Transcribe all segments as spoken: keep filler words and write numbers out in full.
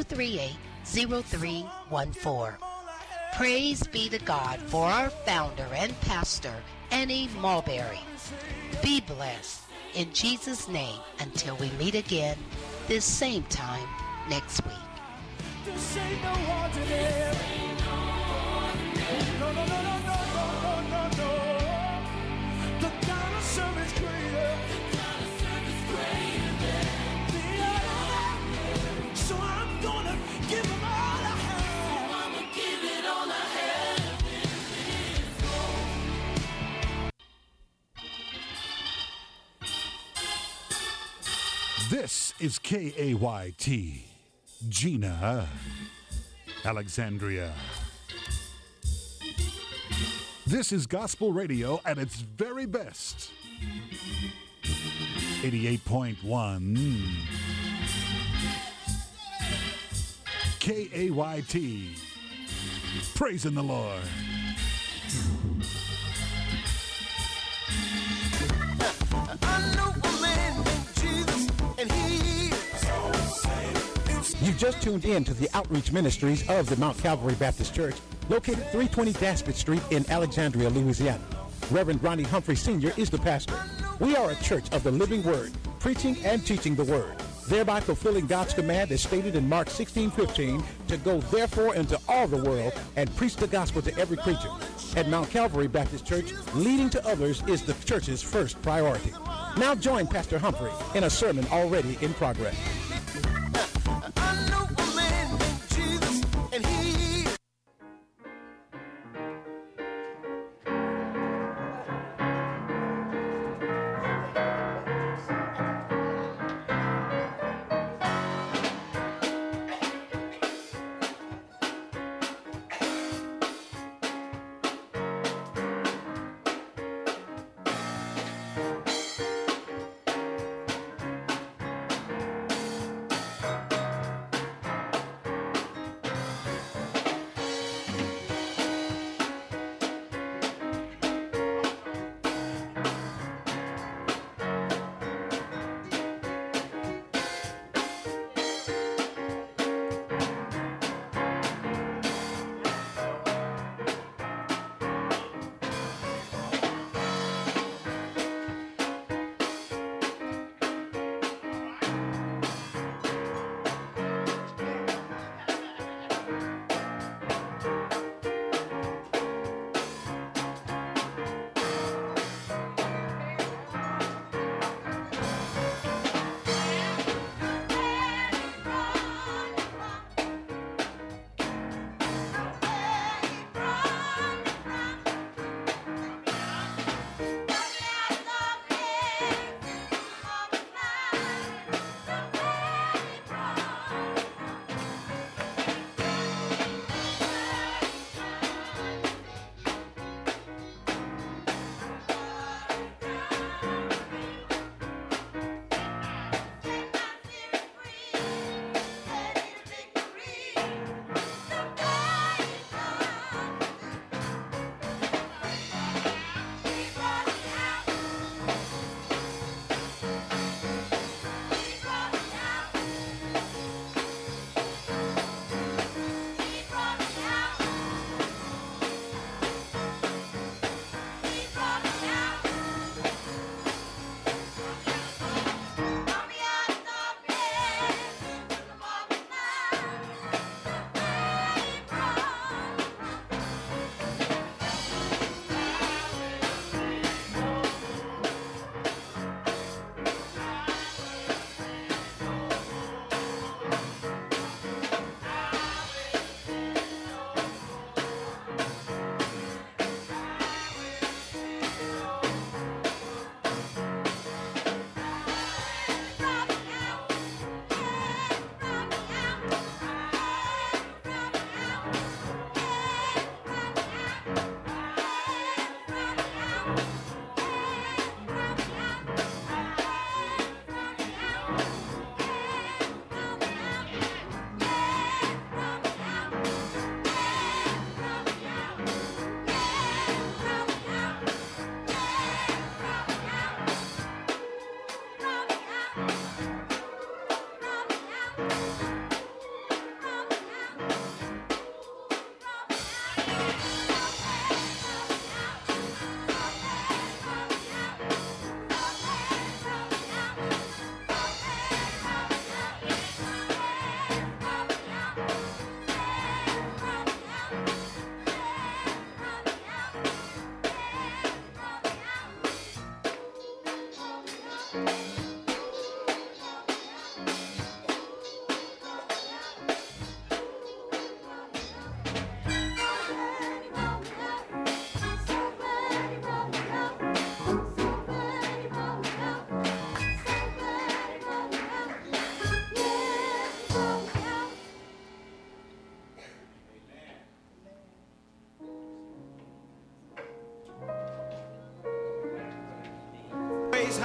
two three eight, zero three one four. Praise be to God for our founder and pastor, Annie Mulberry. Be blessed in Jesus' name until we meet again this same time next week. This ain't no ordinary. No, no, no, no, no, no, no, no. The kind of service greater. The kind of service greater than the other. So I'm gonna give them all I have. So I'ma give it all I have in this. This is K A Y T, Gina, Alexandria. This is gospel radio at its very best. eighty-eight point one K A Y T, praising the Lord. I know a man named Jesus, and he You just tuned in to the outreach ministries of the Mount Calvary Baptist Church, located three twenty Daspit Street in Alexandria, Louisiana. Reverend Ronnie Humphrey Senior is the pastor. We are a church of the living word, preaching and teaching the word, thereby fulfilling God's command as stated in Mark sixteen fifteen, to go therefore into all the world and preach the gospel to every creature. At Mount Calvary Baptist Church, leading to others is the church's first priority. Now join Pastor Humphrey in a sermon already in progress. I know a man named Jesus, and he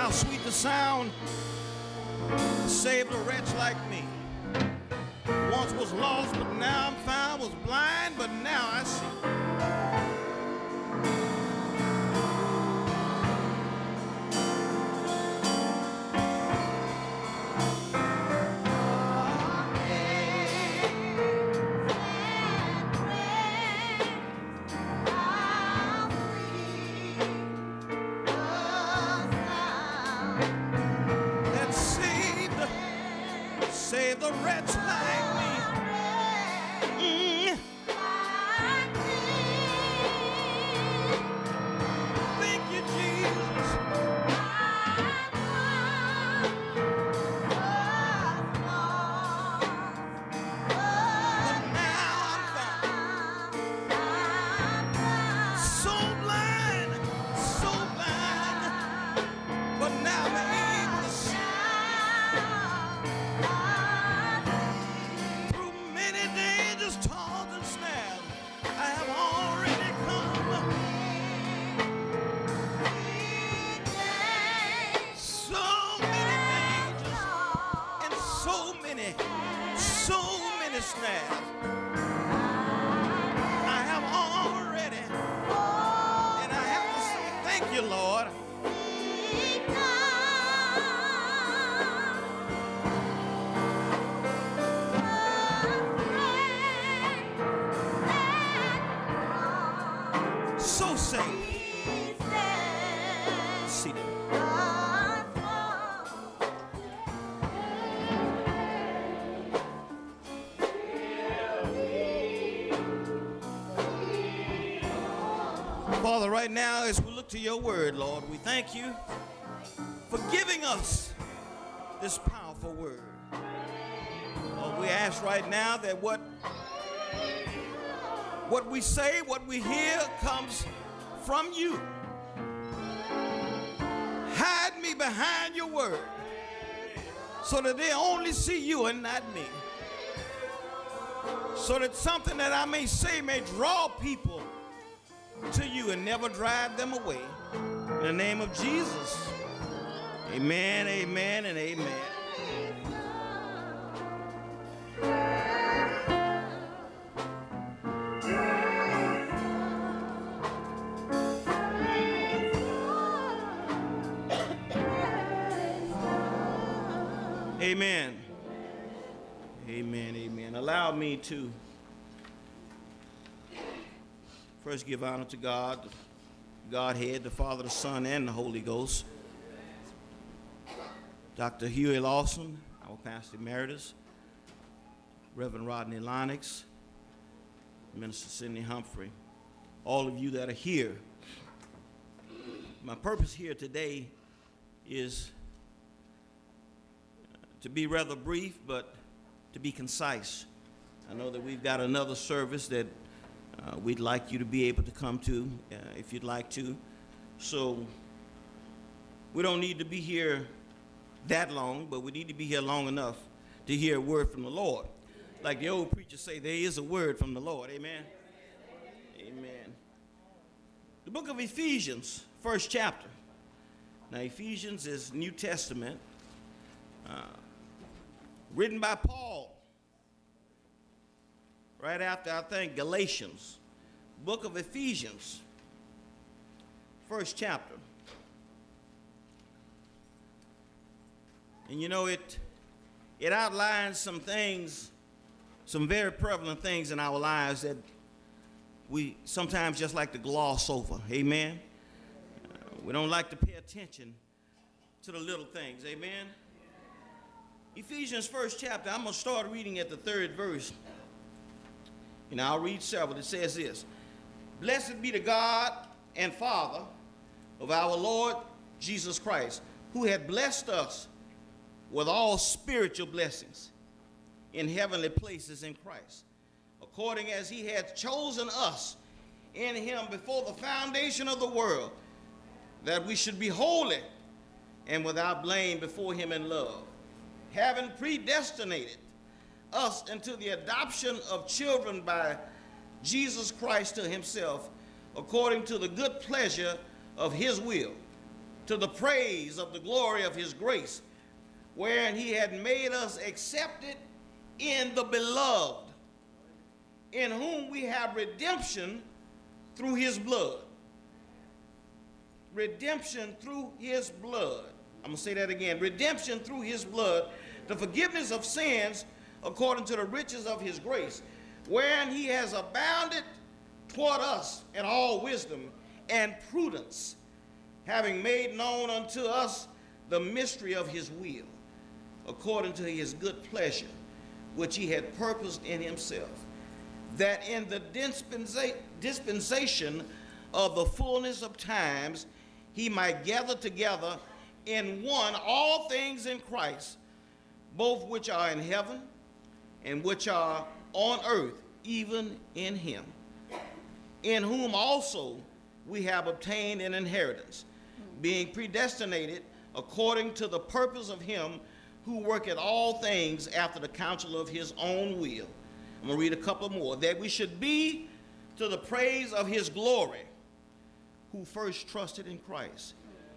How sweet the sound saved a wretch like me. Once was lost, but now I'm found. Was blind, but now I see. Save the wretch like me. Mm. Thank you, Jesus. But now I'm found. So blind, so blind. But now I'm able to see. Toils and snares, I have already come. So many dangers and so many, so many snares. I have already, and I have to say thank you, Lord. So saved. See that. Father, right now as we look to your word, Lord, we thank you for giving us this powerful word. Lord, we ask right now that what What we say, what we hear comes from you. Hide me behind your word so that they only see you and not me. So that something that I may say may draw people to you and never drive them away. In the name of Jesus, amen, amen, and amen. Amen. Amen, amen. Allow me to first give honor to God, the Godhead, the Father, the Son, and the Holy Ghost. Doctor Huey Lawson, our pastor emeritus, Reverend Rodney Lennox, Minister Sidney Humphrey, all of you that are here. My purpose here today is to be rather brief, but to be concise. I know that we've got another service that uh, we'd like you to be able to come to uh, if you'd like to. So we don't need to be here that long, but we need to be here long enough to hear a word from the Lord. Like the old preachers say, there is a word from the Lord. Amen? Amen. The book of Ephesians, first chapter. Now, Ephesians is New Testament. Uh, written by Paul right after, I think, Galatians. Book of Ephesians, first chapter. And you know, it it outlines some things, some very prevalent things in our lives that we sometimes just like to gloss over. Amen? Uh, we don't like to pay attention to the little things. Amen? Ephesians first chapter, I'm going to start reading at the third verse. And I'll read several. It says this: Blessed be the God and Father of our Lord Jesus Christ, who hath blessed us with all spiritual blessings in heavenly places in Christ, according as he hath chosen us in him before the foundation of the world, that we should be holy and without blame before him in love, having predestinated us into the adoption of children by Jesus Christ to himself, according to the good pleasure of his will, to the praise of the glory of his grace, wherein he had made us accepted in the beloved, in whom we have redemption through his blood. Redemption through his blood. I'm going to say that again. Redemption through his blood, the forgiveness of sins according to the riches of his grace, wherein he has abounded toward us in all wisdom and prudence, having made known unto us the mystery of his will, according to his good pleasure, which he had purposed in himself, that in the dispensa- dispensation of the fullness of times he might gather together in one all things in Christ, both which are in heaven and which are on earth, even in him, in whom also we have obtained an inheritance, being predestinated according to the purpose of him who worketh all things after the counsel of his own will. I'm going to read a couple more. That we should be to the praise of his glory, who first trusted in Christ,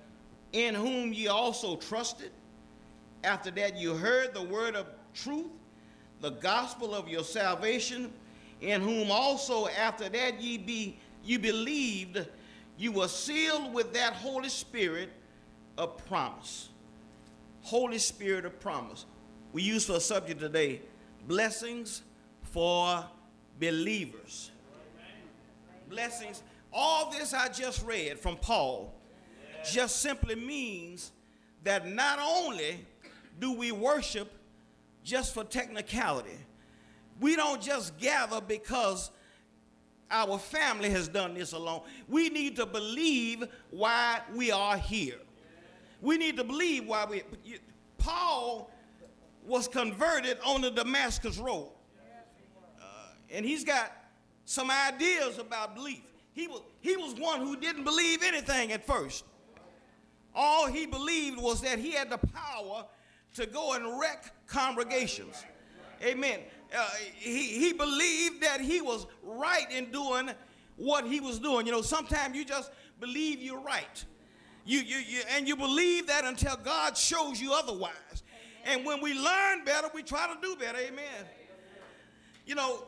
in whom ye also trusted, after that you heard the word of truth, the gospel of your salvation, in whom also after that ye be you believed, you were sealed with that Holy Spirit of promise. Holy Spirit of promise. We use for a subject today, blessings for believers. Blessings. All this I just read from Paul just simply means that not only do we worship just for technicality, we don't just gather because our family has done this alone. We need to believe why we are here. We need to believe why we, Paul was converted on the Damascus Road. Uh, and he's got some ideas about belief. He was, he was one who didn't believe anything at first. All he believed was that he had the power to go and wreck congregations. Amen. Uh, he, he believed that he was right in doing what he was doing. You know, sometimes you just believe you're right. You, you, you, and you believe that until God shows you otherwise. And when we learn better, we try to do better. Amen. You know,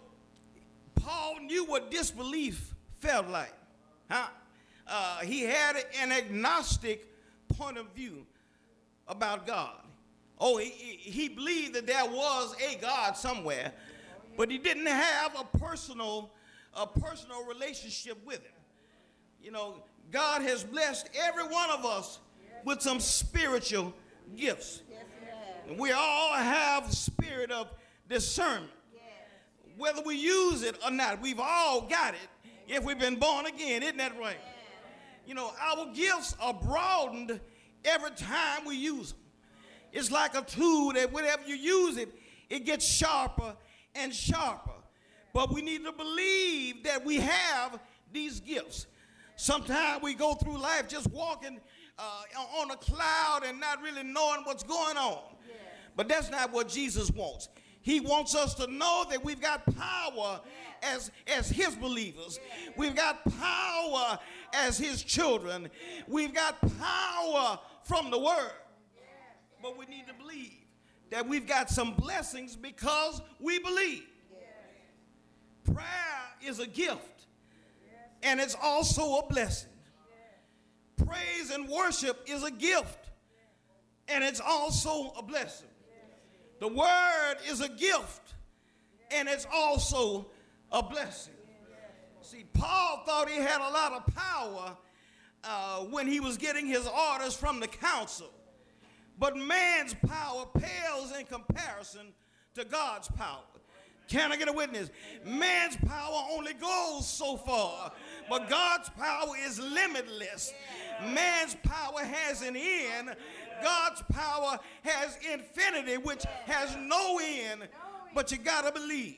Paul knew what disbelief felt like. Huh? Uh, he had an agnostic point of view about God. Oh, he, he believed that there was a God somewhere, but he didn't have a personal, a personal relationship with him. You know, God has blessed every one of us with some spiritual gifts. And we all have the spirit of discernment. Whether we use it or not, we've all got it if we've been born again. Isn't that right? You know, our gifts are broadened every time we use them. It's like a tool that whenever you use it, it gets sharper and sharper. But we need to believe that we have these gifts. Sometimes we go through life just walking uh, on a cloud and not really knowing what's going on. Yeah. But that's not what Jesus wants. He wants us to know that we've got power yeah. as, as his believers. Yeah. We've got power as his children. We've got power from the word. But we need to believe that we've got some blessings because we believe. Yes. Prayer is a gift, yes. and it's also a blessing. Yes. Praise and worship is a gift, yes. and it's also a blessing. Yes. The word is a gift, yes. and it's also a blessing. Yes. See, Paul thought he had a lot of power uh, when he was getting his orders from the council. But man's power pales in comparison to God's power. Can I get a witness? Man's power only goes so far, but God's power is limitless. Man's power has an end. God's power has infinity, which has no end, but you got to believe.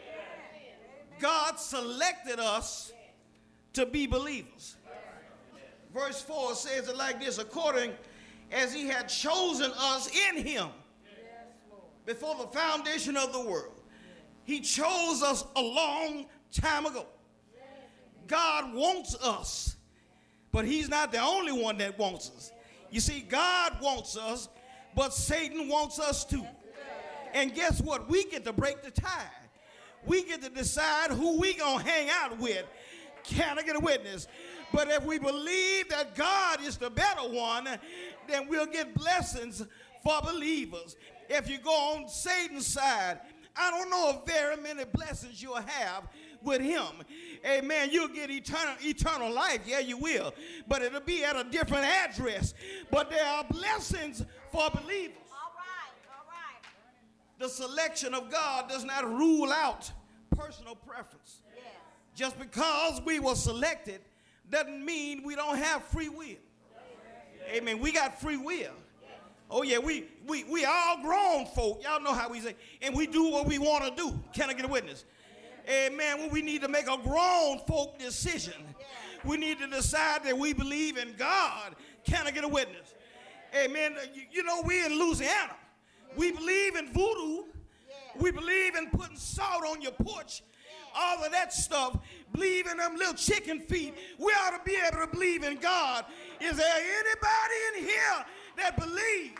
God selected us to be believers. Verse four says it like this, according as he had chosen us in him before the foundation of the world. He chose us a long time ago. God wants us, but he's not the only one that wants us. You see, God wants us, but Satan wants us too. And guess what? We get to break the tie. We get to decide who we gonna hang out with. Can I get a witness? But if we believe that God is the better one, then we'll get blessings for believers. If you go on Satan's side, I don't know of very many blessings you'll have with him. Amen. You'll get eternal, eternal life. Yeah, you will. But it'll be at a different address. But there are blessings for believers. All right, all right. The selection of God does not rule out personal preference. Yes. Just because we were selected doesn't mean we don't have free will. Amen. We got free will. Oh yeah, we we we all grown folk. Y'all know how we say, and we do what we want to do. Can I get a witness? Amen. Well, we need to make a grown folk decision. We need to decide that we believe in God. Can I get a witness? Amen. You, you know, we're in Louisiana. We believe in voodoo. We believe in putting salt on your porch. All of that stuff. Believe in them little chicken feet. We ought to be able to believe in God. Is there anybody in here that believes?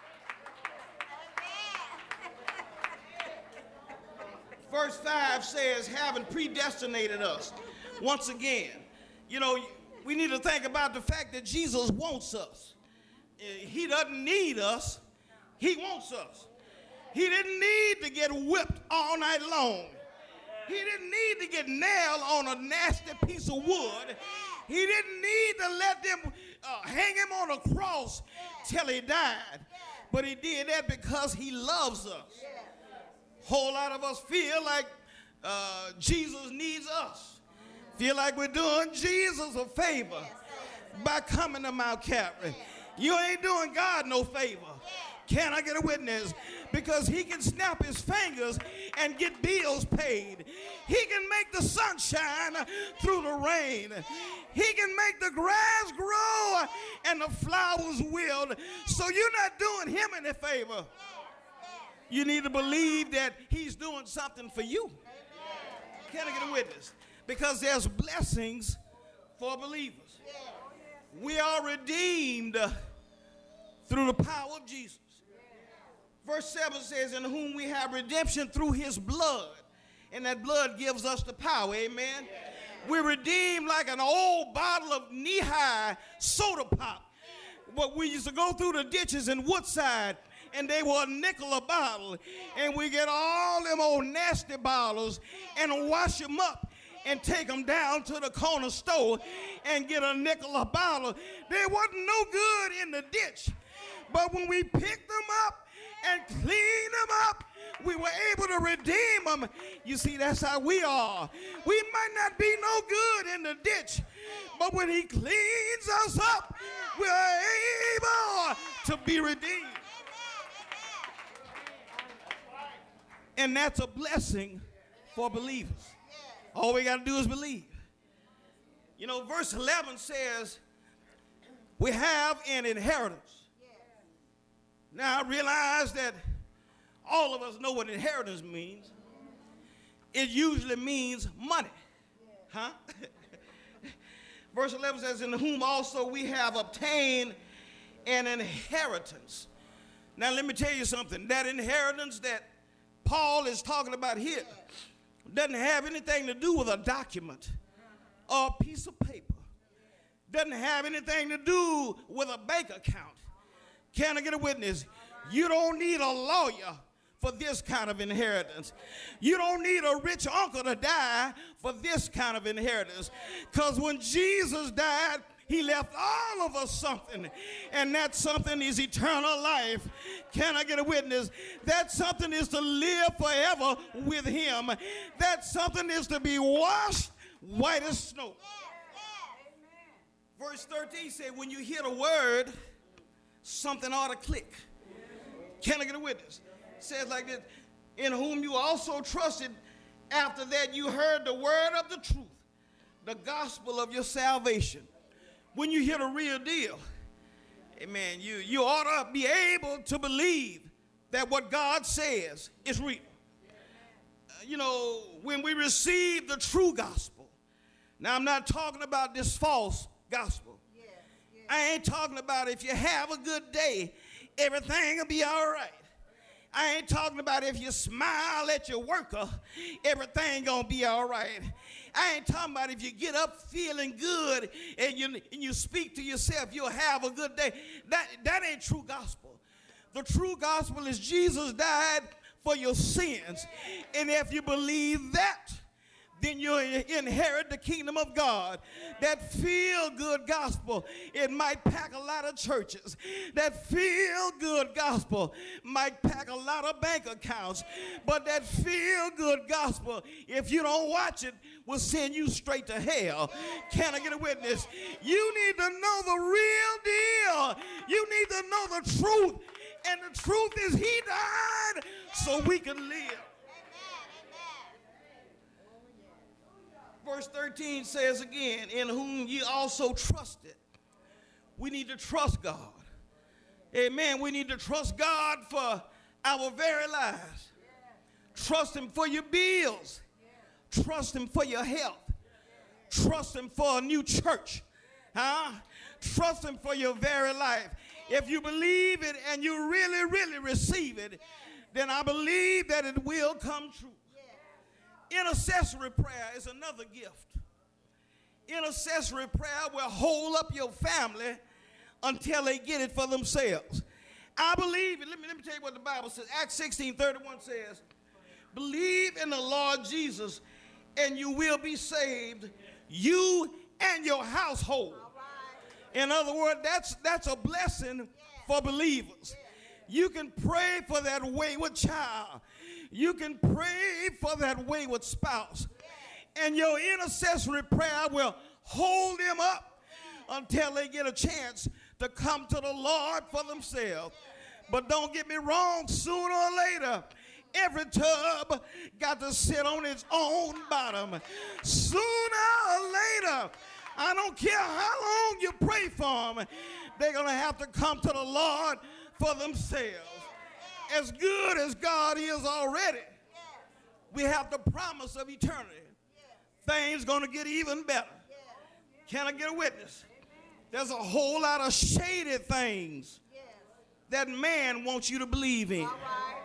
Verse five says, having predestinated us. Once again, you know, we need to think about the fact that Jesus wants us. He doesn't need us. He wants us. He didn't need to get whipped all night long. He didn't need to get nailed on a nasty piece of wood. He didn't need to let them uh, hang him on a cross till he died. But he did that because he loves us. Whole lot of us feel like uh, Jesus needs us. Feel like we're doing Jesus a favor by coming to Mount Calvary. You ain't doing God no favor. Can I get a witness? Because he can snap his fingers and get bills paid. He can make the sun shine through the rain. He can make the grass grow and the flowers wilt. So you're not doing him any favor. You need to believe that he's doing something for you. Can I get a witness? Because there's blessings for believers. We are redeemed through the power of Jesus. Verse seven says, in whom we have redemption through his blood. And that blood gives us the power, amen? We're redeemed like an old bottle of knee-high soda pop. But we used to go through the ditches in Woodside, and they were a nickel a bottle. And we get all them old nasty bottles and wash them up and take them down to the corner store and get a nickel a bottle. They wasn't no good in the ditch. But when we picked them up and cleaned them up, we were able to redeem them. You see, that's how we are. We might not be no good in the ditch, but when he cleans us up, we're able to be redeemed. And that's a blessing for believers. All we got to do is believe. You know, verse eleven says, we have an inheritance. Now, I realize that all of us know what inheritance means. It usually means money. Huh? Verse eleven says, in whom also we have obtained an inheritance. Now, let me tell you something. That inheritance that Paul is talking about here doesn't have anything to do with a document or a piece of paper. Doesn't have anything to do with a bank account. Can I get a witness? You don't need a lawyer for this kind of inheritance. You don't need a rich uncle to die for this kind of inheritance. Because when Jesus died, he left all of us something. And that something is eternal life. Can I get a witness? That something is to live forever with him. That something is to be washed white as snow. Verse thirteen said, when you hear the word, something ought to click. Can I get a witness? It says like this, in whom you also trusted after that you heard the word of the truth, the gospel of your salvation. When you hear the real deal, amen, you, you ought to be able to believe that what God says is real. Uh, you know, when we receive the true gospel, now I'm not talking about this false gospel. I ain't talking about if you have a good day, everything will be all right. I ain't talking about if you smile at your worker, everything gonna be all right. I ain't talking about if you get up feeling good and you, and you speak to yourself, you'll have a good day. That, that ain't true gospel. The true gospel is Jesus died for your sins. And if you believe that, then you'll inherit the kingdom of God. That feel-good gospel, it might pack a lot of churches. That feel-good gospel might pack a lot of bank accounts. But that feel-good gospel, if you don't watch it, will send you straight to hell. Can I get a witness? You need to know the real deal. You need to know the truth. And the truth is he died so we can live. Verse thirteen says again, in whom ye also trusted. We need to trust God. Amen. We need to trust God for our very lives. Trust him for your bills. Trust him for your health. Trust him for a new church. Huh? Trust him for your very life. If you believe it and you really, really receive it, then I believe that it will come true. Intercessory prayer is another gift. Intercessory prayer will hold up your family until they get it for themselves. I believe it. Let me, let me tell you what the Bible says. Acts sixteen thirty-one says, believe in the Lord Jesus and you will be saved, you and your household. In other words, that's, that's a blessing for believers. You can pray for that wayward child. You can pray for that wayward spouse. And your intercessory prayer will hold them up until they get a chance to come to the Lord for themselves. But don't get me wrong, sooner or later, every tub got to sit on its own bottom. Sooner or later, I don't care how long you pray for them, they're going to have to come to the Lord for themselves. As good as God is already, we have the promise of eternity. Things going to get even better. Can I get a witness? There's a whole lot of shady things that man wants you to believe in.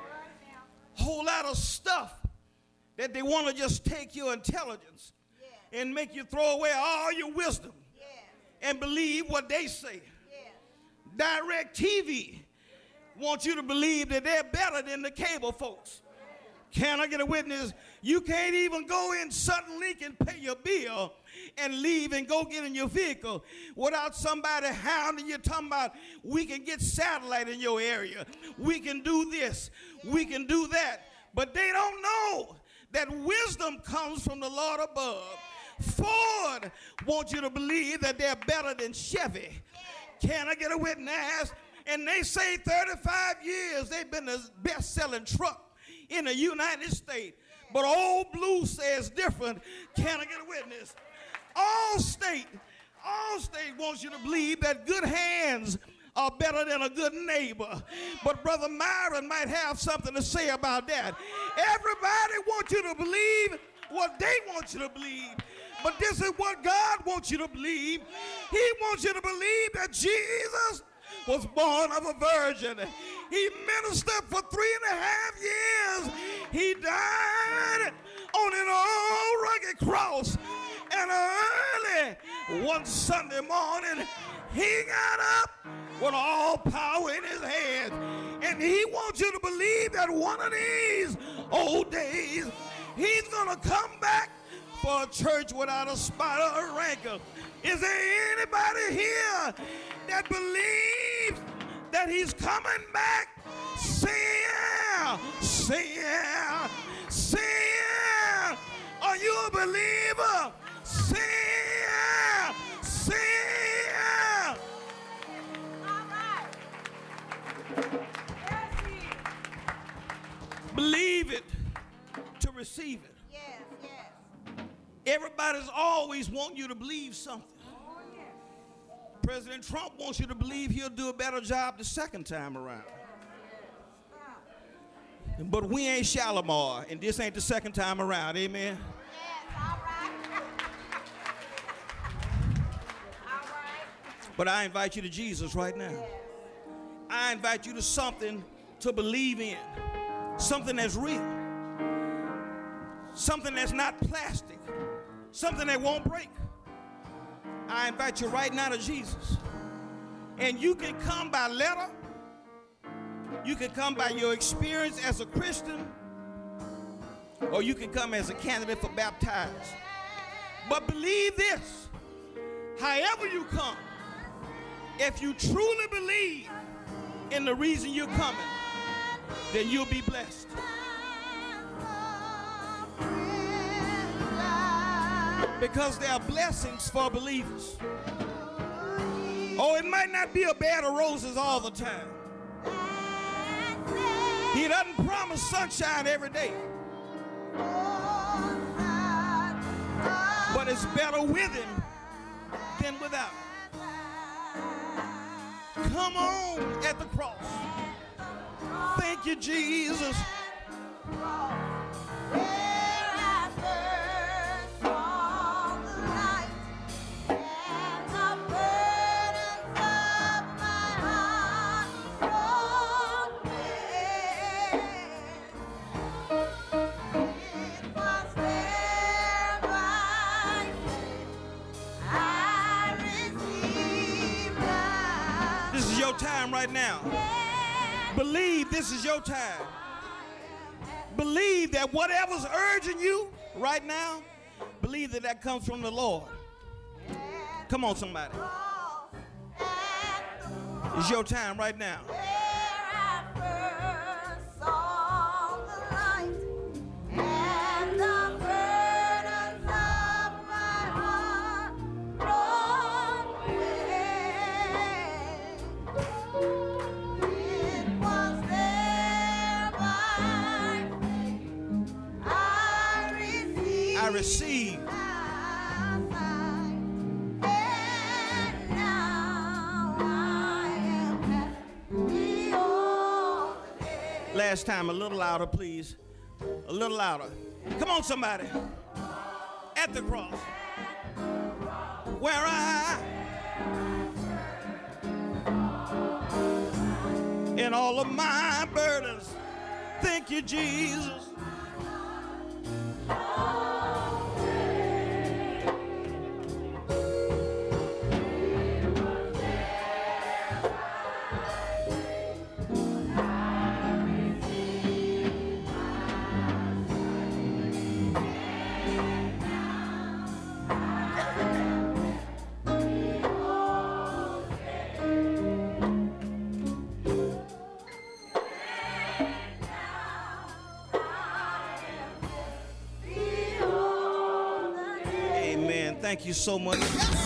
Whole lot of stuff that they want to just take your intelligence and make you throw away all your wisdom and believe what they say. Direct T V want you to believe that they're better than the cable folks. Can I get a witness? You can't even go in Sudden Link and pay your bill and leave and go get in your vehicle without somebody hounding you, talking about we can get satellite in your area. We can do this. We can do that. But they don't know that wisdom comes from the Lord above. Ford wants you to believe that they're better than Chevy. Can I get a witness? And they say thirty-five years they've been the best-selling truck in the United States. But Old Blue says different. Can I get a witness? Allstate, Allstate wants you to believe that good hands are better than a good neighbor. But Brother Myron might have something to say about that. Everybody wants you to believe what they want you to believe. But this is what God wants you to believe. He wants you to believe that Jesus was born of a virgin. He ministered for three and a half years. He died on an old rugged cross. And early one Sunday morning, he got up with all power in his hands. And he wants you to believe that one of these old days, he's going to come back for a church without a spot or a wrinkle. Is there anybody here that believes that he's coming back? Say yeah, say yeah, say yeah. Are you a believer? Say yeah, say yeah. All right. Yes, he is. Believe it to receive it. Yes, yes. Everybody's always wanting you to believe something. Oh, yes. President Trump wants you to believe he'll do a better job the second time around. But we ain't Shalimar, and this ain't the second time around. Amen. Yes, all right. All right. But I invite you to Jesus right now. I invite you to something to believe in, something that's real, something that's not plastic, something that won't break. I invite you right now to Jesus. And you can come by letter, you can come by your experience as a Christian, or you can come as a candidate for baptized. But believe this, however you come, if you truly believe in the reason you're coming, then you'll be blessed. Because there are blessings for believers. Oh, it might not be a bed of roses all the time. He doesn't promise sunshine every day. But it's better with him than without him. Come on at the cross. Thank you, Jesus. This is your time right now. Believe this is your time. Believe that whatever's urging you right now, believe that that comes from the Lord. Come on, somebody. It's your time right now. I receive. Last time, a little louder, please. A little louder. Come on, somebody. At the cross. Where I, in all of my burdens, thank you, Jesus. Thank you so much.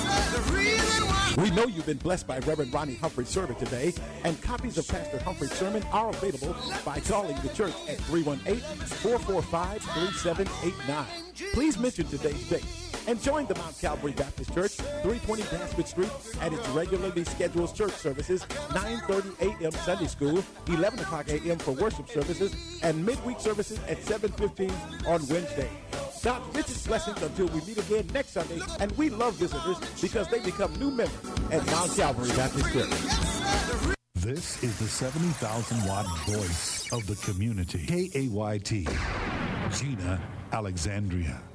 We know you've been blessed by Reverend Ronnie Humphrey's sermon today, and copies of Pastor Humphrey's sermon are available by calling the church at three one eight, four four five, three seven eight nine. Please mention today's date and join the Mount Calvary Baptist Church, three twenty Daspit Street, at its regularly scheduled church services, nine thirty a.m. Sunday school, eleven o'clock a.m. for worship services, and midweek services at seven fifteen on Wednesday. God's richest blessings until we meet again next Sunday, and we love visitors because they become new members at Mount Calvary Baptist Church. This is the seventy thousand watt voice of the community. K A Y T, Gina Alexandria.